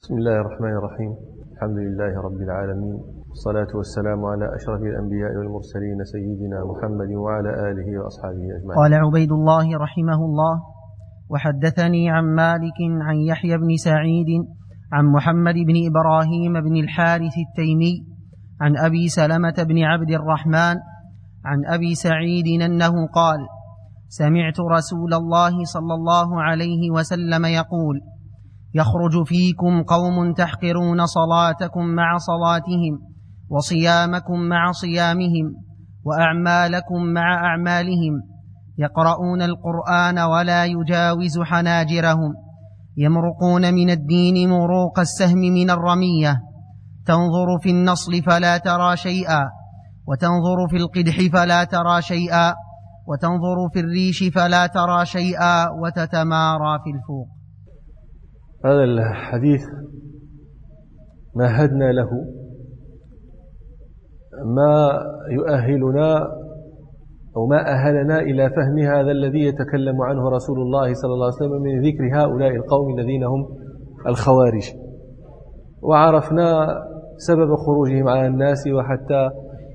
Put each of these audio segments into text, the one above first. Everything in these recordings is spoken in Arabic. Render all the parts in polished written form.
بسم الله الرحمن الرحيم. الحمد لله رب العالمين، والصلاة والسلام على أشرف الأنبياء والمرسلين سيدنا محمد وعلى آله وأصحابه أجمعين. قال عبيد الله رحمه الله: وحدثني عن مالك عن يحيى بن سعيد عن محمد بن إبراهيم بن الحارث التيمي عن أبي سلمة بن عبد الرحمن عن أبي سعيد أنه قال: سمعت رسول الله صلى الله عليه وسلم يقول: يخرج فيكم قوم تحقرون صلاتكم مع صلاتهم، وصيامكم مع صيامهم، وأعمالكم مع أعمالهم، يقرؤون القرآن ولا يجاوز حناجرهم، يمرقون من الدين مروق السهم من الرمية، تنظر في النصل فلا ترى شيئا، وتنظر في القدح فلا ترى شيئا، وتنظر في الريش فلا ترى شيئا، وتتمارى في الفوق. هذا الحديث مهدنا له ما يؤهلنا أو ما أهلنا إلى فهم هذا الذي يتكلم عنه رسول الله صلى الله عليه وسلم من ذكر هؤلاء القوم الذين هم الخوارج، وعرفنا سبب خروجهم على الناس، وحتى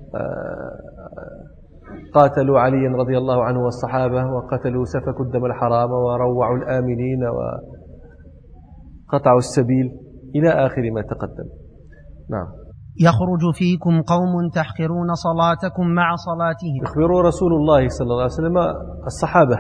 قاتلوا عليا رضي الله عنه والصحابة، وقتلوا سفكوا الدم الحرام، وروعوا الآمنين، وقطعوا السبيل، إلى آخر ما تقدم. نعم. يخرج فيكم قوم تحقرون صلاتكم مع صلاتهم. يخبر رسول الله صلى الله عليه وسلم الصحابة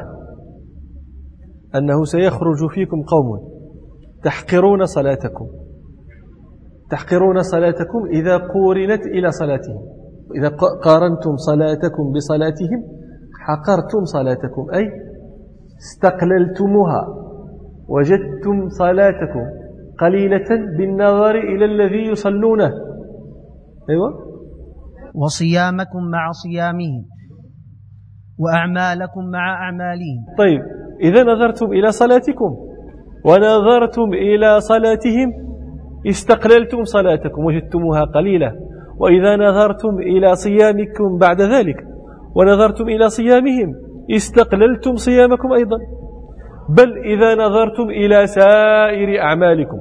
أنه سيخرج فيكم قوم تحقرون صلاتكم. تحقرون صلاتكم إذا قورنت إلى صلاتهم، إذا قارنتم صلاتكم بصلاتهم حقرتم صلاتكم، أي استقللتموها، وجدتم صلاتكم قليلة بالنظر إلى الذي يصلونه. أيوة. وصيامكم مع صيامهم، وأعمالكم مع أعمالهم. طيب، إذا نظرتم إلى صلاتكم ونظرتم إلى صلاتهم استقللتم صلاتكم وجدتموها قليلة، وإذا نظرتم إلى صيامكم بعد ذلك ونظرتم إلى صيامهم استقللتم صيامكم أيضا، بل إذا نظرتم إلى سائر أعمالكم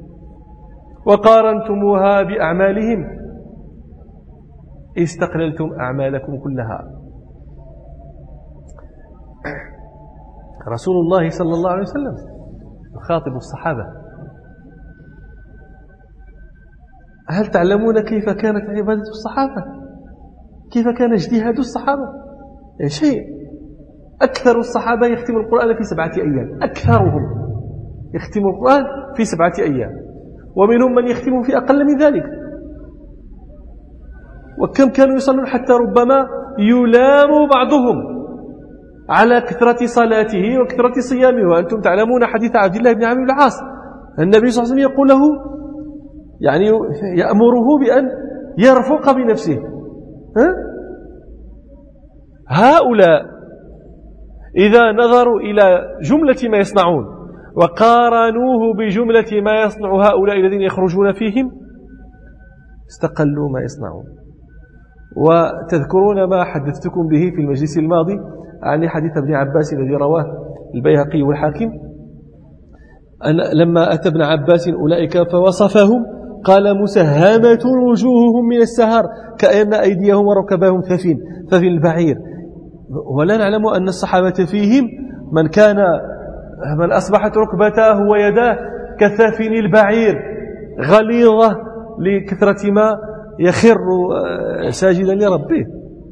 وقارنتموها بأعمالهم استقللتم أعمالكم كلها. رسول الله صلى الله عليه وسلم يخاطب الصحابة: هل تعلمون كيف كانت عبادة الصحابة؟ كيف كان اجتهاد الصحابة؟ شيء. أكثر الصحابة يختم القرآن في 7 أيام، أكثرهم يختم القرآن في 7 أيام، ومنهم من يختمه في أقل من ذلك. وكم كانوا يصلون حتى ربما يلام بعضهم على كثرة صلاته وكثرة صيامه. وأنتم تعلمون حديث عبد الله بن عمرو بن العاص، النبي صلى الله عليه وسلم يقول له، يعني يأمره بأن يرفق بنفسه. هؤلاء إذا نظروا إلى جملة ما يصنعون وقارنوه بجملة ما يصنع هؤلاء الذين يخرجون فيهم استقلوا ما يصنعون. وتذكرون ما حدثتكم به في المجلس الماضي عن حديث ابن عباس الذي رواه البيهقي والحاكم، أن لما أتى ابن عباس أولئك فوصفهم قال: مسهمة وجوههم من السهر كأن أيديهم وركبهم ففي البعير. ولا نعلم أن الصحابة فيهم من أصبحت ركبتاه ويداه كثافن البعير غليظة لكثرة ما يخر ساجدا لربه.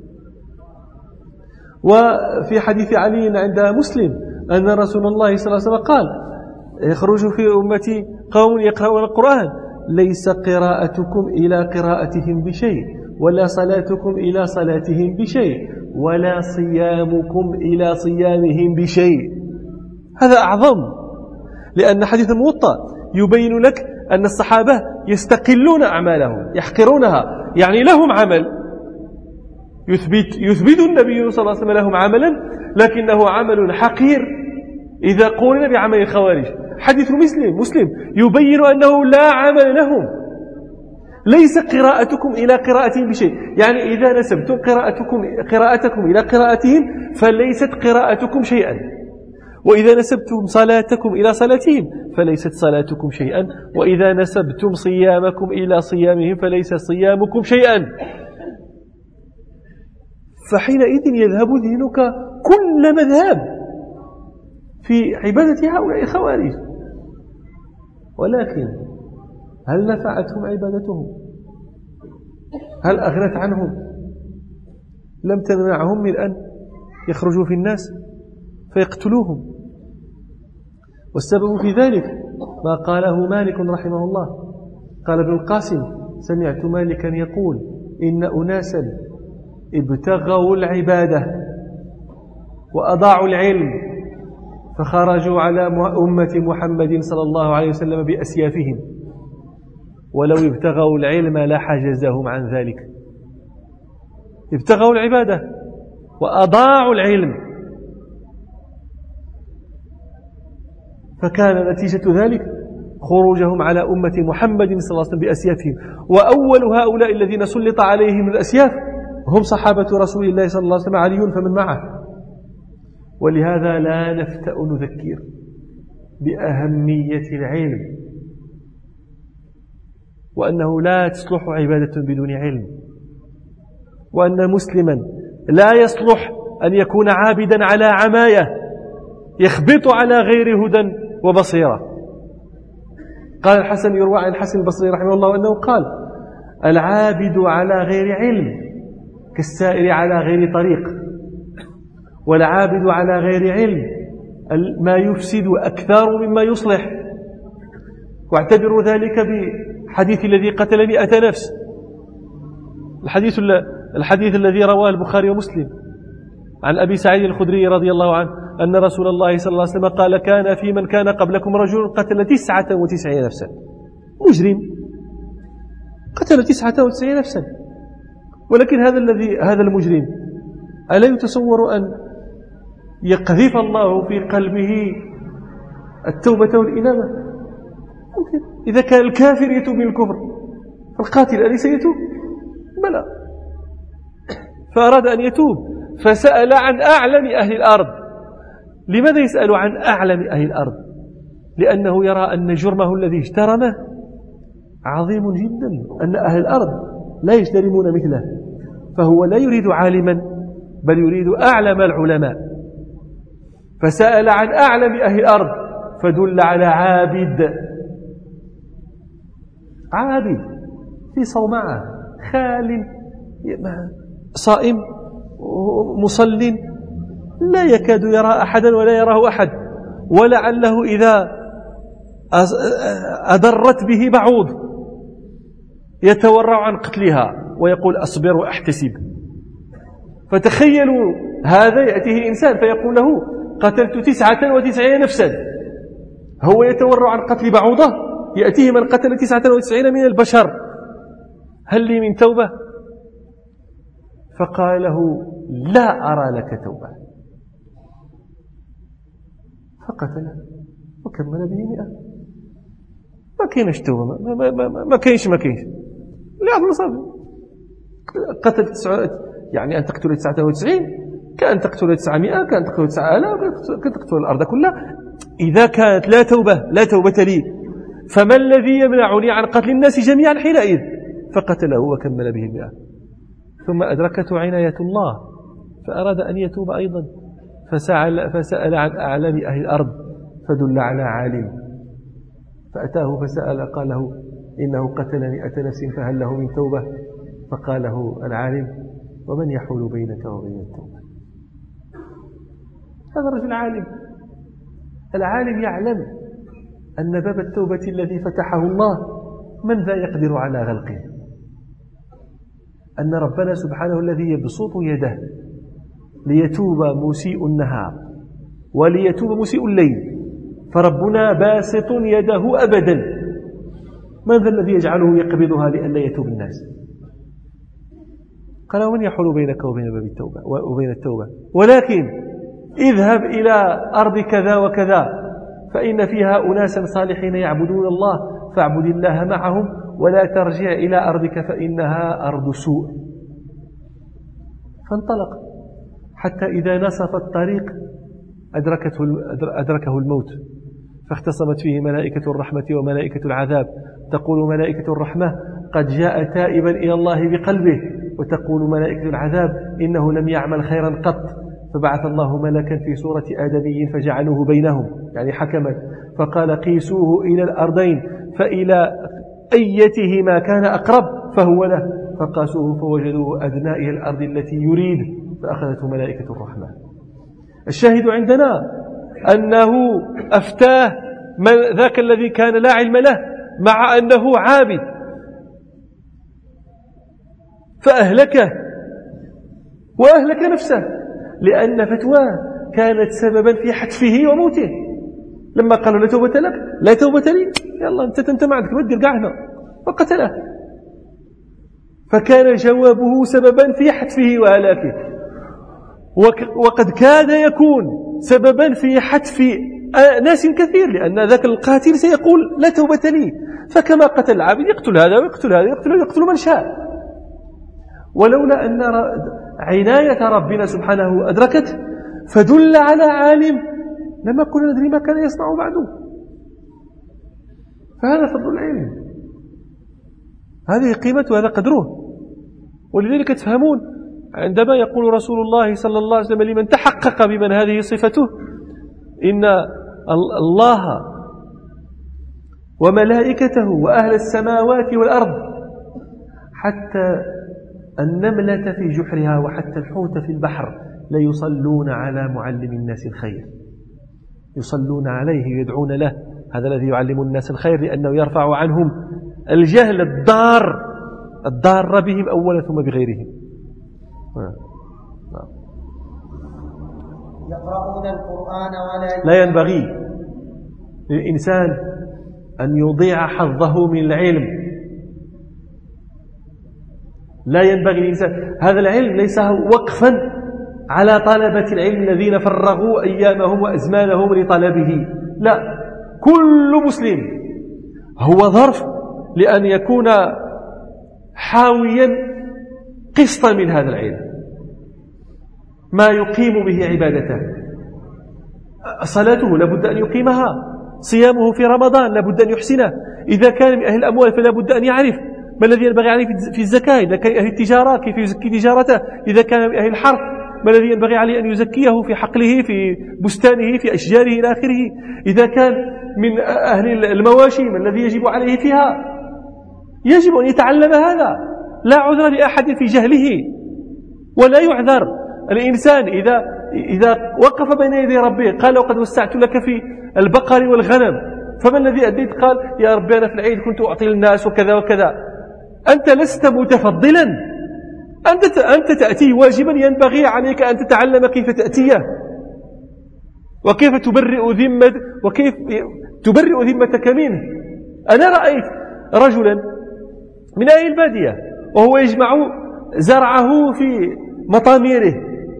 وفي حديث علي عند مسلم أن رسول الله صلى الله عليه وسلم قال: يخرج في أمتي قوم يقرؤون القرآن ليس قراءتكم إلى قراءتهم بشيء، ولا صلاتكم إلى صلاتهم بشيء، ولا صيامكم إلى صيامهم بشيء. هذا أعظم، لأن حديث الموطأ يبين لك أن الصحابة يستقلون أعمالهم يحقرونها، يعني لهم عمل يثبت النبي صلى الله عليه وسلم لهم عملا، لكنه عمل حقير إذا قورن بعمل الخوارج. حديث مسلم يبين أنه لا عمل لهم، ليس قراءتكم إلى قراءتهم بشيء، يعني إذا نسبتم قراءتكم إلى قراءتهم فليست قراءتكم شيئا، وإذا نسبتم صلاتكم إلى صلاتهم فليست صلاتكم شيئا، وإذا نسبتم صيامكم إلى صيامهم فليس صيامكم شيئا. فحينئذ يذهب ذهنك كل مذهب في عبادة هؤلاء الخوارج. ولكن هل نفعتهم عبادتهم؟ هل أغنت عنهم؟ لم تمنعهم من أن يخرجوا في الناس فيقتلوهم. والسبب في ذلك ما قاله مالك رحمه الله. قال ابن القاسم: سمعت مالكا يقول إن أناسا ابتغوا العبادة وأضاعوا العلم فخرجوا على أمة محمد صلى الله عليه وسلم بأسيافهم، ولو ابتغوا العلم لحجزهم عن ذلك. ابتغوا العبادة وأضاعوا العلم، فكان نتيجة ذلك خروجهم على أمة محمد صلى الله عليه وسلم بأسيافهم. وأول هؤلاء الذين سلط عليهم الأسياف هم صحابة رسول الله صلى الله عليه وسلم، علي فمن معه. ولهذا لا نفتأ نذكر بأهمية العلم، وأنه لا تصلح عبادة بدون علم، وأن مسلما لا يصلح أن يكون عابدا على عماية يخبط على غير هدى وبصيرة. قال الحسن، يروى عن الحسن البصري رحمه الله أنه قال: العابد على غير علم كالسائر على غير طريق، والعابد على غير علم ما يفسد أكثر مما يصلح. واعتبروا ذلك بحديث الذي قتل 100 نفس، الحديث الذي رواه البخاري ومسلم عن أبي سعيد الخدري رضي الله عنه أن رسول الله صلى الله عليه وسلم قال: كان في من كان قبلكم رجل قتل 99 نفسا. مجرم قتل 99 نفسا، ولكن هذا المجرم ألا يتصور أن يقذف الله في قلبه التوبة والإنابة؟ ممكن. إذا كان الكافر يتوب من الكفر، القاتل أليس يتوب؟ بلى. فأراد أن يتوب فسأل عن أعلم أهل الأرض. لماذا يسأل عن أعلم أهل الأرض؟ لأنه يرى أن جرمه الذي اجترمه عظيم جدا، أن أهل الأرض لا يجترمون مثله، فهو لا يريد عالما بل يريد أعلم العلماء. فسأل عن أعلم أهل الأرض فدل على عابد في صومعة، خال صائم مصل لا يكاد يرى أحدا ولا يراه أحد، ولعله إذا أضرت به بعوض يتورع عن قتلها ويقول: أصبر وأحتسب. فتخيلوا هذا يأتيه إنسان فيقول له: قتلت 99 نفسا، هو يتورع عن قتل بعوضة، يأتيه من قتل 99 من البشر، هل لي من توبة؟ فقال له: لا أرى لك توبة. فقتله وكمل به 100. ما كاينش توبة، ما كاينش لا أصلا قتل يعني أن تقتل 99 كأن تقتل 900، كأن تقتل 9000، كأن تقتل الأرض كلها. إذا كانت لا توبة لي، فما الذي يمنعني عن قتل الناس جميعا حينئذ؟ فقتله وكمل به 100. ثم أدركته عناية الله فأراد أن يتوب أيضا، فسأل عن أعلم أهل الأرض فدل على عالم، فأتاه فسأل قال له: إنه قتل 100 نفس فهل له من توبة؟ فقال له العالم: ومن يحول بينك وبين التوبة؟ هذا الرجل العالم يعلم أن باب التوبة الذي فتحه الله من ذا يقدر على غلقه، أن ربنا سبحانه الذي يبسط يده ليتوب مسيء النهار وليتوب مسيء الليل، فربنا باسط يده أبدا. من ذا الذي يجعله يقبضها لأن لا يتوب الناس؟ قال: ومن يحول بينك وبين باب التوبة وبين التوبة؟ ولكن اذهب إلى أرض كذا وكذا فإن فيها أناسا صالحين يعبدون الله فاعبد الله معهم ولا ترجع إلى أرضك فإنها أرض سوء. فانطلق حتى إذا نصف الطريق أدركه الموت، فاختصمت فيه ملائكة الرحمة وملائكة العذاب. تقول ملائكة الرحمة: قد جاء تائبا إلى الله بقلبه، وتقول ملائكة العذاب: إنه لم يعمل خيرا قط. فبعث الله ملكا في صورة آدمي فجعلوه بينهم، يعني حكما، فقال: قيسوه إلى الأرضين فإلى أيتهما كان أقرب فهو له، فقاسوه فوجدوه أدنى إلى الأرض التي يريد، فأخذته ملائكة الرحمة. الشاهد عندنا أنه أفتاه ذاك الذي كان لا علم له مع أنه عابد، فأهلكه وأهلك نفسه، لأن فتواه كانت سببا في حتفه وموته. لما قالوا: لا توبة لك، لا توبة لي، يلا أنت ما عندك بدل قاعنا، فقتله. فكان جوابه سببا في حتفه وهلاكه، وقد كاد يكون سببا في حتف ناس كثير، لأن ذاك القاتل سيقول: لا توبة لي. فكما قتل العابد يقتل هذا ويقتل هذا ويقتل من شاء. ولولا أن عناية ربنا سبحانه أدركت فدل على عالم لما كنا ندري ما كان يصنع بعده. فهذا فضل العلم، هذه قيمته، هذا قدره. ولذلك تفهمون عندما يقول رسول الله صلى الله عليه وسلم لمن تحقق بمن هذه صفته: إن الله وملائكته وأهل السماوات والأرض حتى النملة في جحرها وحتى الحوت في البحر ليصلون على معلم الناس الخير، يصلون عليه يدعون له. هذا الذي يعلم الناس الخير لأنه يرفع عنهم الجهل الضار بهم أولا ثم بغيرهم. يقرؤون القرآن لا ينبغي للإنسان أن يضيع حظه من العلم، لا ينبغي للإنسان. هذا العلم ليس وقفا على طلبة العلم الذين فرغوا أيامهم وأزمانهم لطلبه، لا، كل مسلم هو ظرف لأن يكون حاويا قسطا من هذا العلم، ما يقيم به عبادته. صلاته لابد أن يقيمها، صيامه في رمضان لابد أن يحسنه، إذا كان من أهل الأموال فلا بد أن يعرف ما الذي ينبغي عليه في الزكاة، إذا كان أهل التجارة كيف يزكي تجارته، إذا كان من أهل الحرث ما الذي ينبغي عليه أن يزكيه في حقله في بستانه في أشجاره إلى آخره، إذا كان من أهل المواشي ما الذي يجب عليه فيها. يجب أن يتعلم هذا، لا عذر لأحد في جهله ولا يعذر. الإنسان إذا وقف بين يدي ربه قال: وقد وسعت لك في البقر والغنم، فما الذي أديت؟ قال: يا ربي أنا في العيد كنت أعطي الناس وكذا وكذا. أنت لست متفضلا، أنت تأتي واجبا، ينبغي عليك أن تتعلم كيف تأتيه وكيف تبرئ ذمتك منه. أنا رأيت رجلا من أهل البادية وهو يجمع زرعه في مطاميره،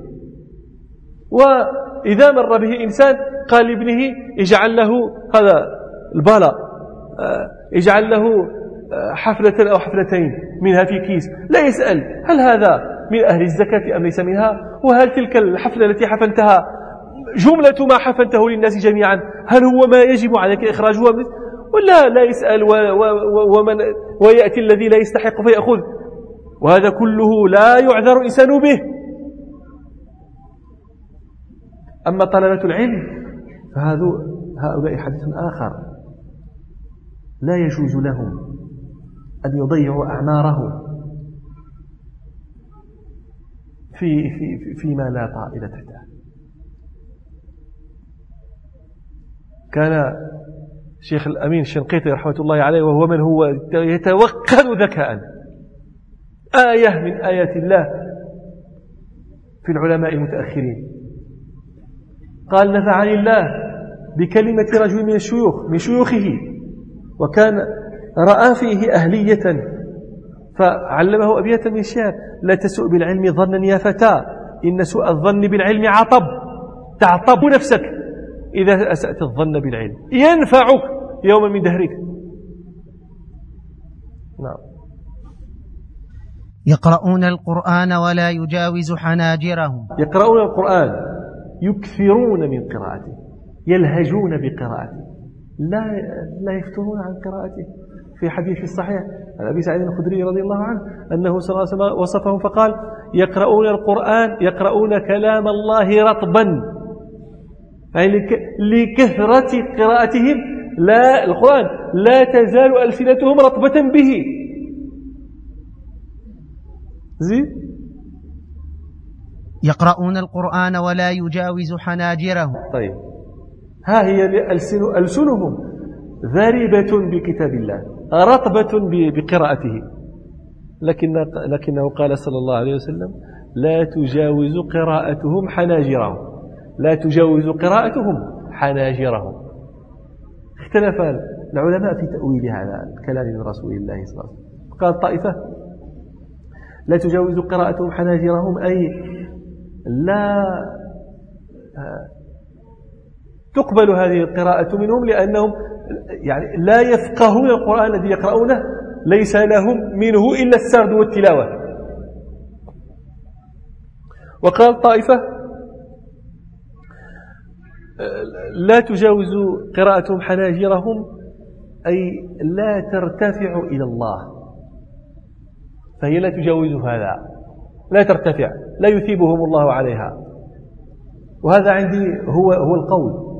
وإذا مر به إنسان قال لابنه: اجعل له هذا البالا، اجعل له حفلة أو حفلتين منها في كيس، لا يسأل هل هذا من أهل الزكاة أم ليس منها، وهل تلك الحفلة التي حفلتها جملة ما حفلته للناس جميعا هل هو ما يجب عليك إخراجه ولا لا يسأل ويأتي الذي لا يستحق فيأخذ. وهذا كله لا يعذر إنسان به. أما طلبة العلم فهؤلاء حديث آخر، لا يجوز لهم أن يضيعوا أعمارهم فيما لا طائل تحته. كان شيخ الأمين الشنقيطي رحمة الله عليه وهو من هو يتوقد ذكاء، آية من آيات الله في العلماء المتأخرين، قال: نفعني الله بكلمة رجل من شيوخه، وكان رأى فيه أهلية فعلمه أبياتا من الشعر: لا تسوء بالعلم ظنا يا فتى، إن سوء الظن بالعلم عطب، تعطب نفسك إذا أسأت الظن بالعلم، ينفعك يوما من دهرك. نعم. يقرؤون القرآن ولا يجاوز حناجرهم. يقرؤون القرآن يكثرون من قراءته، يلهجون بقراءته، لا يفترون عن قراءته. في حديث الصحيح عن أبي سعيد الخدري رضي الله عنه أنه صلى الله عليه وسلم وصفهم فقال: يقرؤون القرآن، يقرؤون كلام الله رطبا، يعني لكثرة قراءتهم القرآن لا تزال ألسنتهم رطبة به. يقرؤون القرآن ولا يجاوز حناجرهم. طيب، ها هي ألسنهم ذاربة بكتاب الله، رطبة بقراءته، لكنه قال صلى الله عليه وسلم: لا تجاوز قراءتهم حناجرهم، لا تجاوز قراءتهم حناجرهم. اختلف العلماء في تأويل هذا الكلام من رسول الله صلى الله عليه وسلم. قال طائفة: لا تجاوز قراءتهم حناجرهم، أي لا تقبل هذه القراءة منهم، لأنهم يعني لا يفقهون القرآن الذي يقرؤونه، ليس لهم منه إلا السرد والتلاوة. وقال طائفة: لا تجاوز قراءتهم حناجرهم، أي لا ترتفع إلى الله، فهي لا تجاوز هذا، لا ترتفع، لا يثيبهم الله عليها. وهذا عندي هو القول.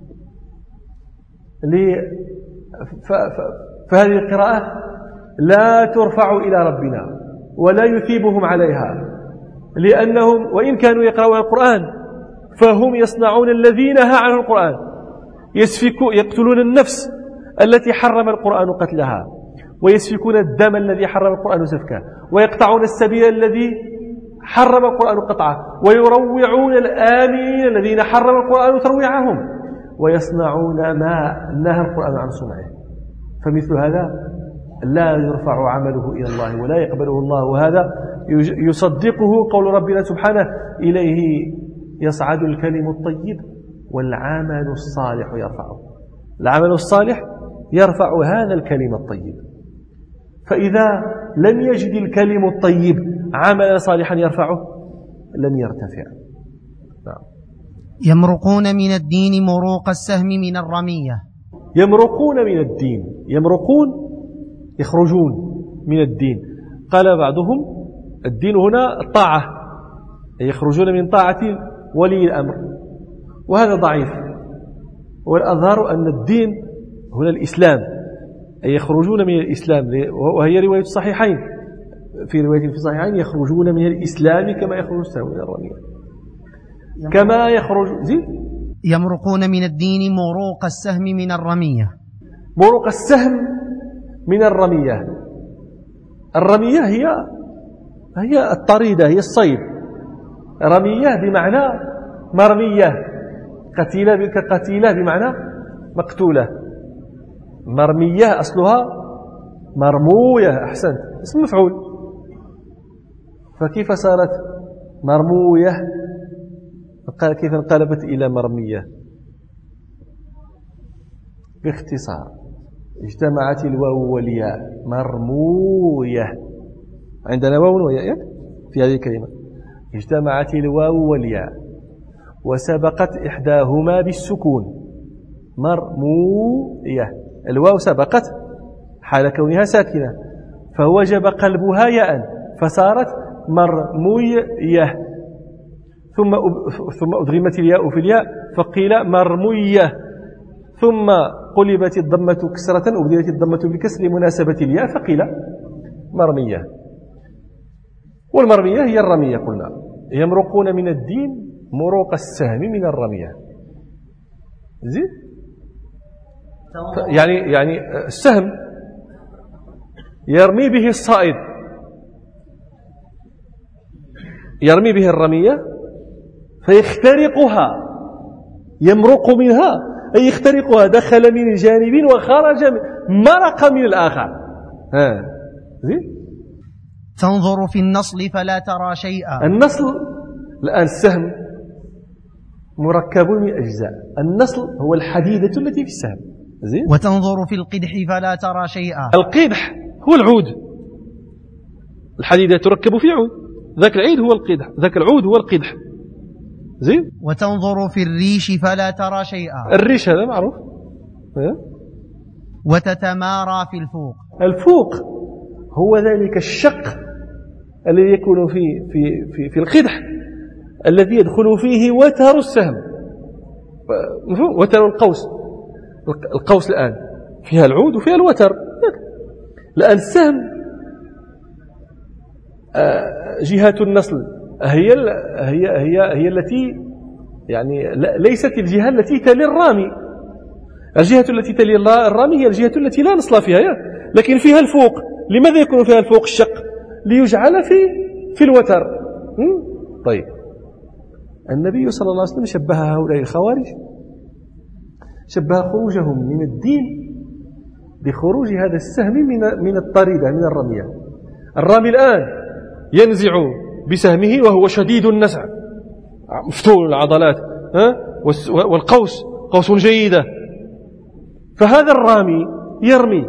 فهذه القراءة لا ترفع إلى ربنا ولا يثيبهم عليها، لأنهم وإن كانوا يقرؤون القرآن فهم يصنعون الذي نهى عنه القرآن، يقتلون النفس التي حرم القرآن قتلها، ويسفكون الدم الذي حرم القرآن سفكه، ويقطعون السبيل الذي حرم القرآن قطعه، ويروعون الآمنين الذين حرم القرآن ترويعهم، ويصنعون ما نهى القرآن عن صنعه. فمثل هذا لا يرفع عمله إلى الله ولا يقبله الله، وهذا يصدقه قول ربنا سبحانه: إليه يصعد الكلم الطيب والعمل الصالح يرفعه. العمل الصالح يرفع هذا الكلم الطيب، فإذا لم يجد الكلم الطيب عملا صالحا يرفعه لم يرتفع. يمرقون من الدين مروق السهم من الرمية. يمرقون من الدين، يمرقون يخرجون من الدين. قال بعضهم: الدين هنا الطاعة، يخرجون من طاعة ولي الأمر، وهذا ضعيف. والأظهر أن الدين هنا الإسلام، أي يخرجون من الإسلام، وهي رواية الصحيحين، في رواية في الصحيحين: يخرجون من الإسلام كما يخرج السهم من الرمية، كما يخرج يمرقون من الدين مروق السهم من الرمية. مروق السهم من الرمية. الرمية هي الطريدة، هي الصيد. رمية بمعنى مرمية، قتيلة بمعنى مقتولة. مرمية أصلها مرموية، أحسنت، اسم مفعول. فكيف صارت مرموية؟ كيف انقلبت إلى مرمية؟ باختصار: اجتمعت الواو والياء، مرموية. عندنا واو وياء في هذه الكلمة. اجتمعت الواو والياء وسبقت إحداهما بالسكون، مرموية. الواو سبقت حال كونها ساكنة، فوجب قلبها ياء فصارت مرموية، ثم أدغمت الياء في الياء فقيل مرمية، ثم قلبت الضمة كسرة، أبدلت الضمة بالكسر لمناسبة الياء فقيل مرمية. والمرمية هي الرمية. قلنا يمرقون من الدين مروق السهم من الرمية. زين؟ يعني السهم يرمي به الصائد، يرمي به الرمية فيخترقها، يمرق منها أي يخترقها، دخل من جانب وخرج مرق من الآخر. زين؟ تنظر في النصل فلا ترى شيئا. النصل الآن السهم مركب من أجزاء، النصل هو الحديدة التي في السهم. زين؟ وتنظر في القدح فلا ترى شيئا. القدح هو العود، الحديدة تركب في عود، ذاك العيد هو القدح، ذاك العود هو القدح. زين. وتنظر في الريش فلا ترى شيئا. الريش هذا معروف. وتتمارى في الفوق. الفوق هو ذلك الشق الذي يكون في القدح الذي يدخل فيه وتر السهم، وتر القوس الآن فيها العود وفيها الوتر. الآن السهم جهة النصل هي التي يعني ليست الجهة التي تلي الرامي. الجهة التي تلي الرامي هي الجهة التي لا نصل فيها، لكن فيها الفوق. لماذا يكون فيها الفوق الشق؟ ليجعل في الوتر. طيب، النبي صلى الله عليه وسلم شبه هؤلاء الخوارج، شبه خروجهم من الدين بخروج هذا السهم من الطريدة، من الرمية. الرامي الآن ينزع بسهمه وهو شديد النزع، مفتول العضلات، والقوس قوس جيدة. فهذا الرامي يرمي،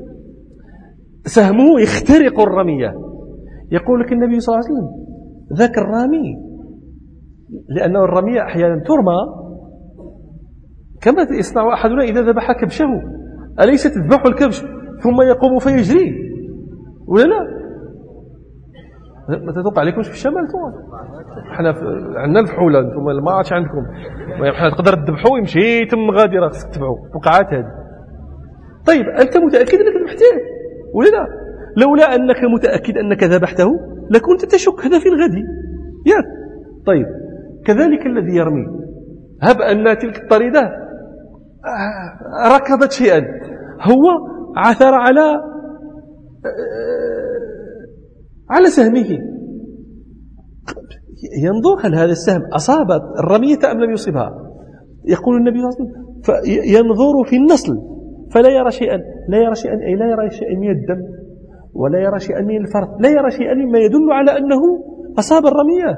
سهمه يخترق الرمية. يقول لك النبي صلى الله عليه وسلم ذاك الرامي، لأنه الرمية أحيانا ترمى كما يصنع أحدنا إذا ذبح كبشه، أليس تذبح الكبش ثم يقوم فيجري ولا لا؟ ما تتوقع عليكمش في الشمال؟ احنا عندنا الفحولة، انتم ما عادش عندكم. احنا تقدر تذبحوا يمشي تم غادي، راه خصك تتبعوا وقعات هذه. طيب، أنت متأكد أنك ذبحته ولا لا؟ لولا أنك متأكد أنك ذبحته لكنت تشك هذا في الغد، ياك؟ طيب، كذلك الذي يرمي، هب أن تلك الطريدة ركضت شيئا، هو عثر على سهمه، ينظر هل هذا السهم أصاب الرمية أم لم يصبها. يقول النبي صلى الله عليه وسلم فينظر في النصل فلا يرى شيئا، أي لا يرى شيئا من الدم ولا يرى شيئا من الفرث، لا يرى شيئا مما يدل على أنه أصاب الرمية.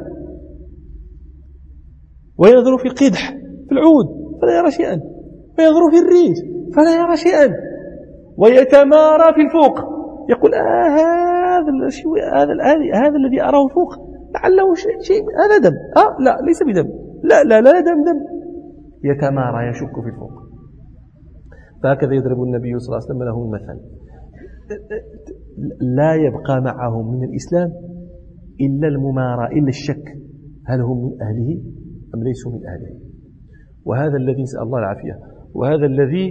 وينظر في القدح في العود فلا يرى شيئا، وينظر في الريش فلا يرى شيئا، ويتمارى في الفوق. يقول هذا الذي أراه فوق لعله شيء، هذا دم، لا ليس بدم، لا دم. يتمارى، يشك في الفوق. فهكذا يضرب النبي صلى الله عليه وسلم له المثل. لا يبقى معهم من الإسلام إلا الممارى، إلا الشك، هل هم من أهله أم ليسوا من أهله. وهذا الذي نسأل الله العافية، وهذا الذي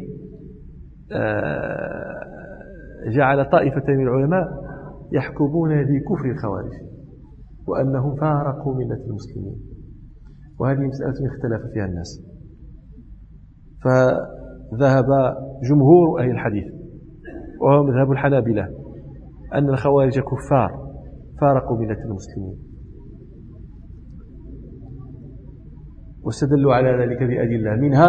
جعل طائفة من العلماء يحكمون بكفر الخوارج وأنهم فارقوا ملة المسلمين. وهذه مسألة اختلف فيها الناس، فذهب جمهور أهل الحديث وهو مذهب الحنابلة أن الخوارج كفار فارقوا ملة المسلمين، واستدلوا على ذلك بأدلة، منها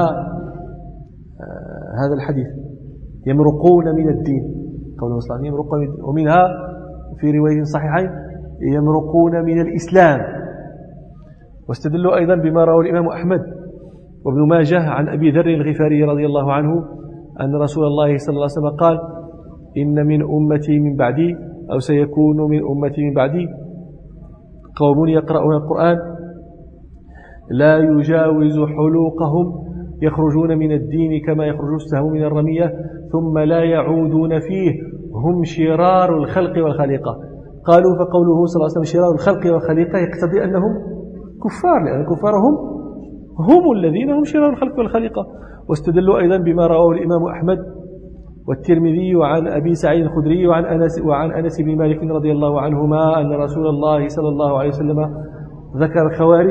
هذا الحديث يمرقون من الدين، قوله صلى الله عليه وسلم يمرقون من الدين، ومنها في رواية صحيحين يمرقون من الإسلام. واستدلوا أيضا بما رواه الإمام أحمد وابن ماجه عن أبي ذر الغفاري رضي الله عنه أن رسول الله صلى الله عليه وسلم قال إن من أمتي من بعدي، أو سيكون من أمتي من بعدي قوم يقرؤون القرآن لا يجاوز حلوقهم يخرجون من الدين كما يخرج السهم من الرمية ثم لا يعودون فيه، هم شرار الخلق والخليقة. قالوا فقوله صلى الله عليه وسلم شرار الخلق والخليقة يقتضي أنهم كفار، لأن الكفار هم الذين هم شرار الخلق والخليقة. واستدلوا أيضا بما رواه الإمام أحمد والترمذي عن أبي سعيد الخدري وعن أنس بن مالك رضي الله عنهما أن رسول الله صلى الله عليه وسلم ذكر الخوارج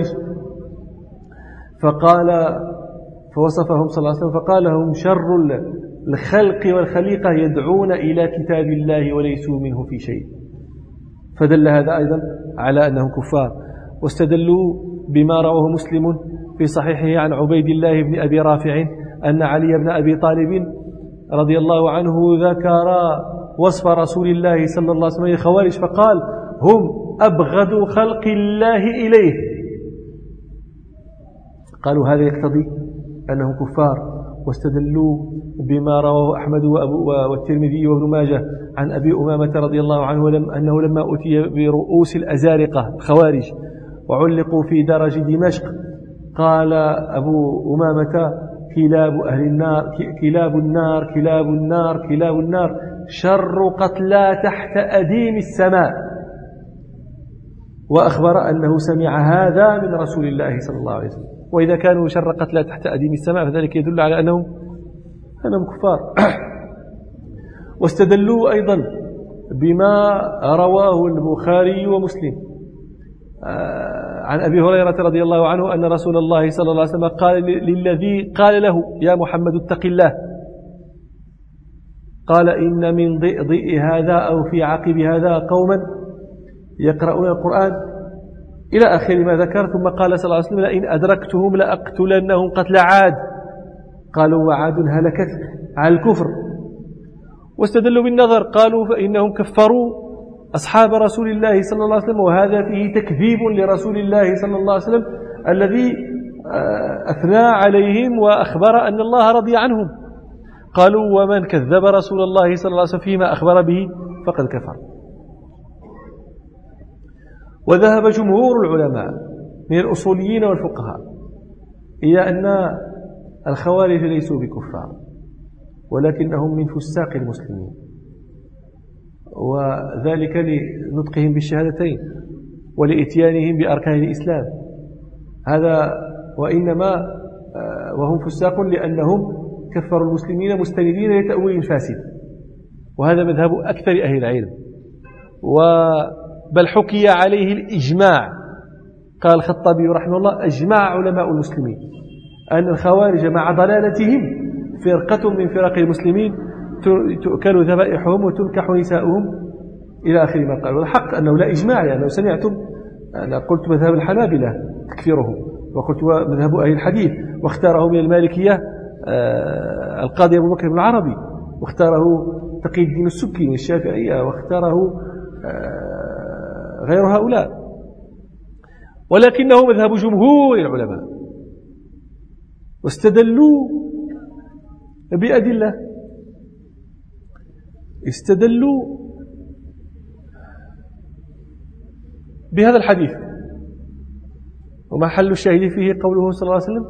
فوصفهم صلى الله عليه وسلم فقال هم شر الخلق والخليقة يدعون إلى كتاب الله وليسوا منه في شيء، فدل هذا أيضا على أنهم كفار. واستدلوا بما رواه مسلم في صحيحه عن عبيد الله بن أبي رافع أن علي بن أبي طالب رضي الله عنه ذكر وصف رسول الله صلى الله عليه وسلم الخوارج فقال هم أبغض خلق الله إليه. قالوا هذا يقتضي أنهم كفار. واستدلوا بما رواه أحمد والترمذي وابن ماجه عن أبي أمامة رضي الله عنه أنه لما أتي برؤوس الأزارقة الخوارج وعلقوا في درج دمشق قال أبو أمامة: كلاب أهل النار كلاب النار كلاب النار كلاب النار شر قتلى تحت أديم السماء. وأخبر أنه سمع هذا من رسول الله صلى الله عليه وسلم. وإذا كانوا شر قتلى تحت أديم السماء فذلك يدل على أنهم كفار. واستدلوا أيضا بما رواه البخاري ومسلم عن أبي هريرة رضي الله عنه أن رسول الله صلى الله عليه وسلم قال للذي قال له: يا محمد اتق الله، قال: إن من ضئضئ هذا أو في عقب هذا قوما يقرؤون القرآن إلى آخر ما ذكر. ثم قال صلى الله عليه وسلم: لئن أدركتهم لأقتلنهم قتل عاد. قالوا: وعاد هلكت على الكفر. واستدلوا بالنظر، قالوا: فإنهم كفروا أصحاب رسول الله صلى الله عليه وسلم، وهذا فيه تكذيب لرسول الله صلى الله عليه وسلم الذي أثنى عليهم وأخبر أن الله رضي عنهم. قالوا: ومن كذب رسول الله صلى الله عليه وسلم فيما أخبر به فقد كفر. وذهب جمهور العلماء من الأصوليين والفقهاء إلى أن الخوارج ليسوا بكفار، ولكنهم من فساق المسلمين، وذلك لنطقهم بالشهادتين ولإتيانهم بأركان الإسلام. هذا وإنما وهم فساق لأنهم كفروا المسلمين مستندين لتأويل فاسد، وهذا مذهب أكثر أهل العلم. بل حكي عليه الإجماع. قال الخطابي رحمه الله: أجمع علماء المسلمين أن الخوارج مع ضلالتهم فرقة من فرق المسلمين تؤكل ذبائحهم وتنكح نساؤهم إلى آخر ما قال. والحق أنه لا إجماع، لأنه سمعتم أنا قلت مذهب الحنابلة تكفيرهم، وقلت مذهب أهل الحديث، واختاره من المالكية القاضي أبو بكر بن العربي، واختاره تقي الدين السبكي من الشافعية، واختاره غير هؤلاء، ولكنه مذهب جمهور العلماء. واستدلوا بأدلة، استدلوا بهذا الحديث، ومحل الشاهد فيه قوله صلى الله عليه وسلم: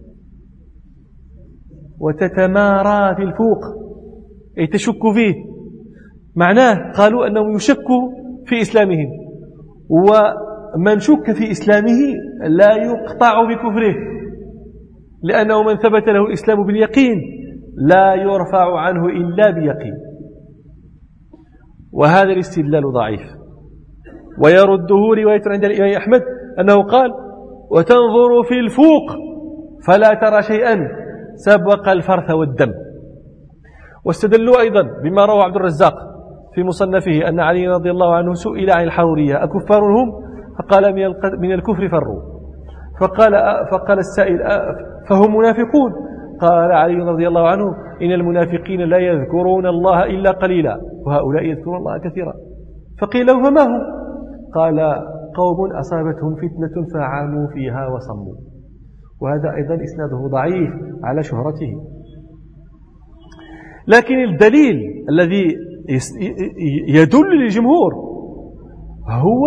وتتمارى في الفوق، أي تشك فيه. معناه قالوا أنهم يشكوا في إسلامهم، ومن شك في إسلامه لا يقطع بكفره، لأنه من ثبت له الإسلام باليقين لا يرفع عنه إلا بيقين. وهذا الاستدلال ضعيف. ويرده رواية عند الإمام أحمد أنه قال: وتنظر في الفوق فلا ترى شيئا سبق الفرث والدم. واستدلوا أيضا بما روى عبد الرزاق في مصنفه أن علي رضي الله عنه سئل عن الحرورية: أكفار هم؟ فقال: من الكفر فروا. فقال السائل: فهم منافقون؟ قال علي رضي الله عنه: إن المنافقين لا يذكرون الله إلا قليلا، وهؤلاء يذكرون الله كثيرا. فقيل له: فما هم؟ قال: قوم أصابتهم فتنة فعاموا فيها وصموا. وهذا أيضا إسناده ضعيف على شهرته. لكن الدليل الذي يدل للجمهور هو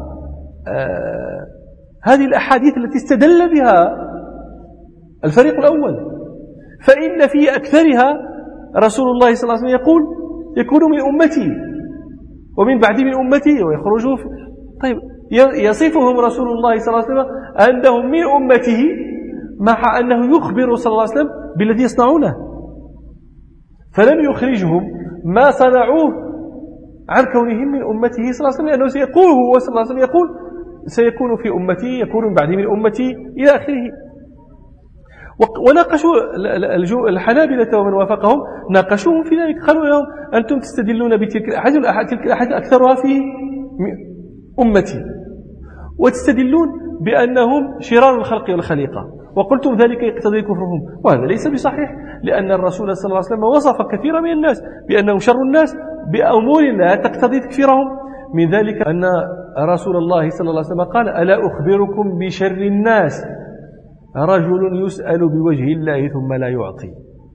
هذه الأحاديث التي استدل بها الفريق الأول، فإن في أكثرها رسول الله صلى الله عليه وسلم يقول: يكون من أمتي ومن بعد من أمتي ويخرجوا طيب، يصفهم رسول الله صلى الله عليه وسلم أنهم من أمته، مع أنه يخبر صلى الله عليه وسلم بالذي يصنعونه، فلم يخرجهم ما صنعوه عن كونهم من أمته صلى الله عليه وسلم، لأنه سيقول هو صلى الله عليه وسلم يقول: سيكون في أمتي، يكون من بعد من أمتي إلى آخره. وناقشوا الحنابلة ومن وافقهم، ناقشوهم في ذلك، قالوا لهم: أنتم تستدلون بتلك الأحاديث، تلك الأحاديث أكثرها في أمتي، وتستدلون بأنهم شرار الخلق والخليقة، وقلتم ذلك يقتضي كفرهم، وهذا ليس بصحيح، لأن الرسول صلى الله عليه وسلم وصف كثيرا من الناس بأنهم شر الناس بأمور لا تقتضي تكفيرهم. من ذلك أن رسول الله صلى الله عليه وسلم قال: ألا أخبركم بشر الناس؟ رجل يسأل بوجه الله ثم لا يعطي.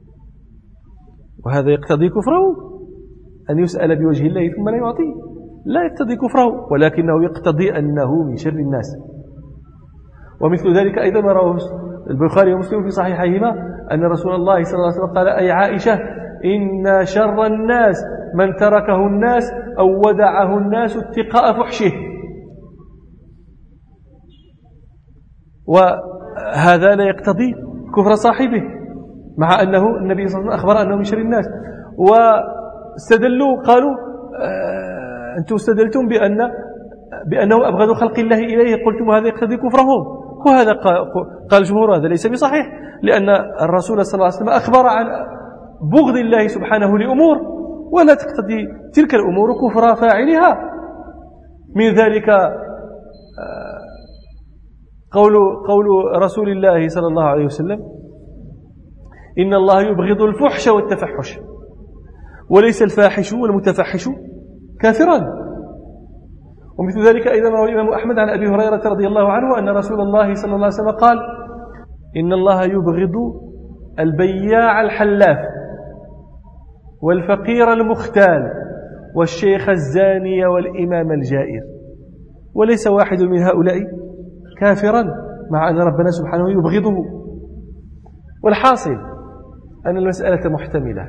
وهذا يقتضي كفره، أن يسأل بوجه الله ثم لا يعطي لا يقتضي كفره، ولكنه يقتضي أنه من شر الناس. ومثل ذلك أيضا ما رواه البخاري ومسلم في صحيحيهما أن رسول الله صلى الله عليه وسلم قال: أي عائشة، إن شر الناس من تركه الناس أو ودعه الناس اتقاء فحشه. وهذا لا يقتضي كفر صاحبه، مع أنه النبي صلى الله عليه وسلم أخبر أنه من شر الناس. واستدلوا قالوا: أنتم استدلتم بأنه أبغض خلق الله إليه، قلتم هذا يقتضي كفرهم. وهذا قال الجمهور هذا ليس بصحيح، لأن الرسول صلى الله عليه وسلم أخبر عن بغض الله سبحانه لأمور، ولا تقتضي تلك الأمور كفر فاعلها. من ذلك قول رسول الله صلى الله عليه وسلم: إن الله يبغض الفحش والتفحش، وليس الفاحش والمتفحش كافرا. ومثل ذلك أيضا روى الإمام أحمد عن أبي هريرة رضي الله عنه أن رسول الله صلى الله عليه وسلم قال: إن الله يبغض البياع الحلاف والفقير المختال والشيخ الزاني والإمام الجائر، وليس واحد من هؤلاء كافرا، مع أن ربنا سبحانه يبغضه. والحاصل أن المسألة محتملة،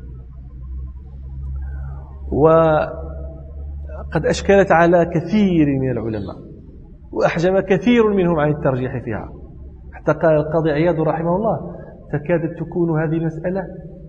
وقد أشكلت على كثير من العلماء، وأحجم كثير منهم عن الترجيح فيها، حتى قال القاضي عياض رحمه الله: تكاد تكون هذه المسألة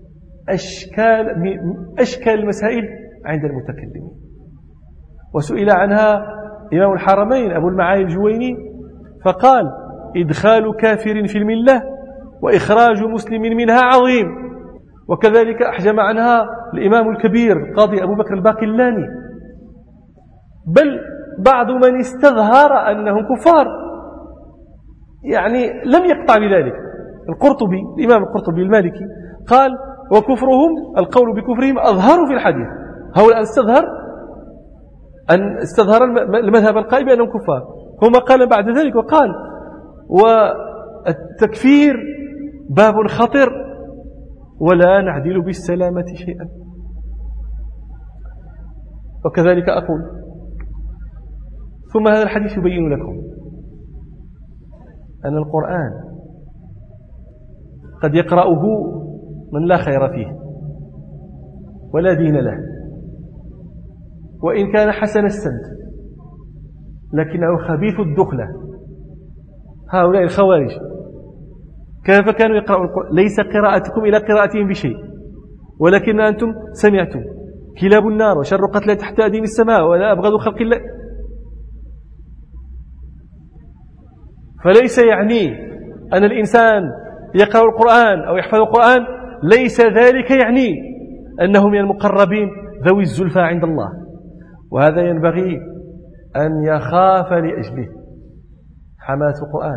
أشكال المسائل عند المتكلمين. وسئل عنها إمام الحرمين أبو المعالي الجويني فقال: إدخال كافر في الملة وإخراج مسلم منها عظيم. وكذلك أحجم عنها الإمام الكبير قاضي أبو بكر الباقلاني، بل بعض من استظهر أنهم كفار يعني لم يقطع بذلك. القرطبي، الإمام القرطبي المالكي قال: وكفرهم القول بكفرهم أظهر في الحديث. هؤلاء استظهر المذهب القائل بأنهم كفار. ثم قال بعد ذلك وقال: والتكفير باب خطر ولا نعدل بالسلامة شيئا. وكذلك أقول: ثم هذا الحديث يبين لكم أن القرآن قد يقرأه من لا خير فيه ولا دين له، وإن كان حسن السمت لكنه خبيث الدخلة. هؤلاء الخوارج كيف كانوا يقرأون القرآن؟ ليس قراءتكم إلى قراءتهم بشيء، ولكن أنتم سمعتم كلاب النار وشر قتل تحت أديم السماء ولا أبغض خلق الله. فليس يعني أن الإنسان يقرأ القرآن أو يحفظ القرآن ليس ذلك يعني أنه من المقربين ذوي الزلفى عند الله. وهذا ينبغي أن يخاف لأجله حماة القرآن،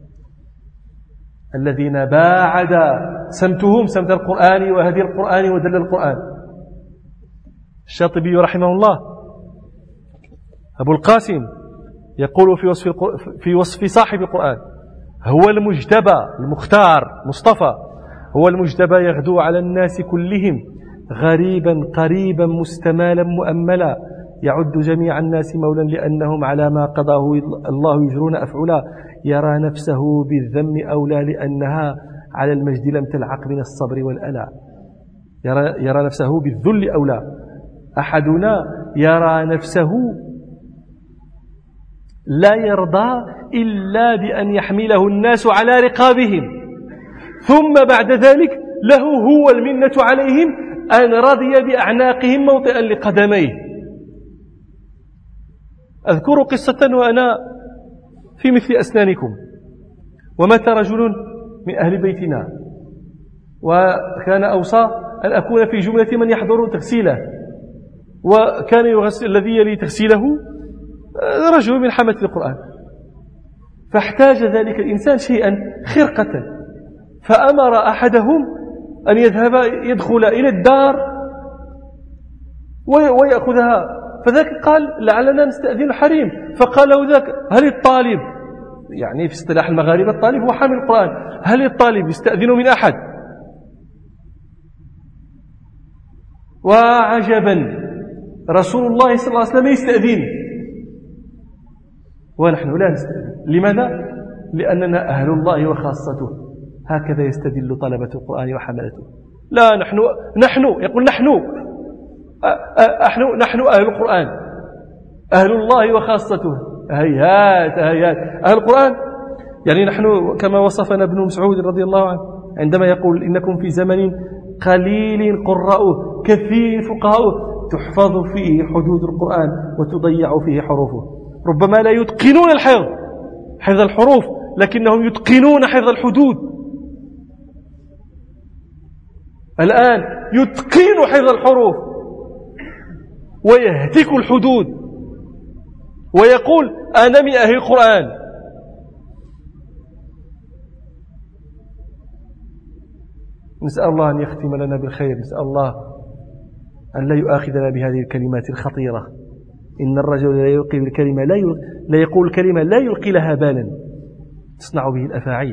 الذين باعد سمتهم سمت القرآن وهدي القرآن ودل القرآن. الشاطبي رحمه الله أبو القاسم يقول في وصف صاحب القرآن: هو المجتبى المختار مصطفى، هو المجتبى يغدو على الناس كلهم غريبا قريبا مستمالا مؤملا، يعد جميع الناس مولا لأنهم على ما قضاه الله يجرون أفعلا، يرى نفسه بالذم أولى لأنها على المجد لم تلعق من الصبر والألا. يرى نفسه بالذل أولى. أحدنا يرى نفسه لا يرضى إلا بأن يحمله الناس على رقابهم، ثم بعد ذلك له هو المنة عليهم أن رضي بأعناقهم موطئا لقدميه. أذكر قصة وأنا في مثل أسنانكم، ومات رجل من أهل بيتنا، وكان أوصى أن أكون في جملة من يحضر تغسيله، وكان يغسل الذي يلي تغسيله رجل من حملة القرآن، فاحتاج ذلك الإنسان شيئا خرقة، فأمر أحدهم أن يدخل إلى الدار ويأخذها، فذاك قال: لعلنا نستأذن الحريم. فقال له ذاك: هل الطالب، يعني في اصطلاح المغاربة الطالب هو حامل القرآن، هل الطالب يستأذن من أحد؟ وعجبا، رسول الله صلى الله عليه وسلم يستأذن ونحن لا نستأذن. لماذا؟ لأننا أهل الله وخاصته. هكذا يستدل طلبة القرآن وحملته. لا نحن يقول نحن أهل القرآن، أهل الله وخاصته. هيهات أهل القرآن يعني نحن كما وصفنا ابن مسعود رضي الله عنه عندما يقول إنكم في زمن قليل قراؤه كثير فقهاؤه تحفظ فيه حدود القرآن وتضيع فيه حروفه. ربما لا يتقنون حفظ الحروف، لكنهم يتقنون حفظ الحدود. الآن يتقن حفظ الحروف ويهتك الحدود ويقول أنا من أهل القرآن. نسأل الله أن يختم لنا بالخير، نسأل الله أن لا يؤاخذنا بهذه الكلمات الخطيرة. إن الرجل لا يلقي الكلمة لا يقول الكلمة لا يلقي لها بالا تصنع به الأفاعيل.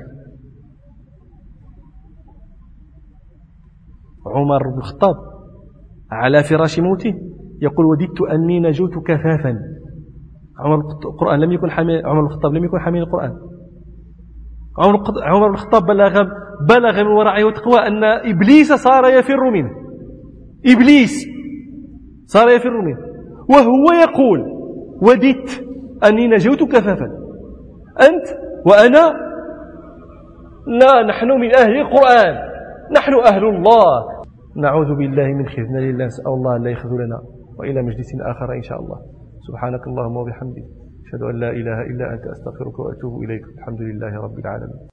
عمر بن الخطاب على فراش موته يقول وددت أني نجوت كفافا. عمر بن الخطاب لم يكن حامل القرآن. عمر بن الخطاب بلغ من ورعه وتقوى أن إبليس صار يفر منه. إبليس صار يفر منه وهو يقول وددت أني نجوت كفافا. أنت وأنا لا، نحن من أهل القرآن، نحن أهل الله. نعوذ بالله من خذلان الله، نسأل الله أن لا يخذلنا. وإلى مجلس آخر إن شاء الله. سبحانك اللهم وبحمدك أشهد أن لا إله إلا أنت أستغفرك وأتوب إليك. الحمد لله رب العالمين.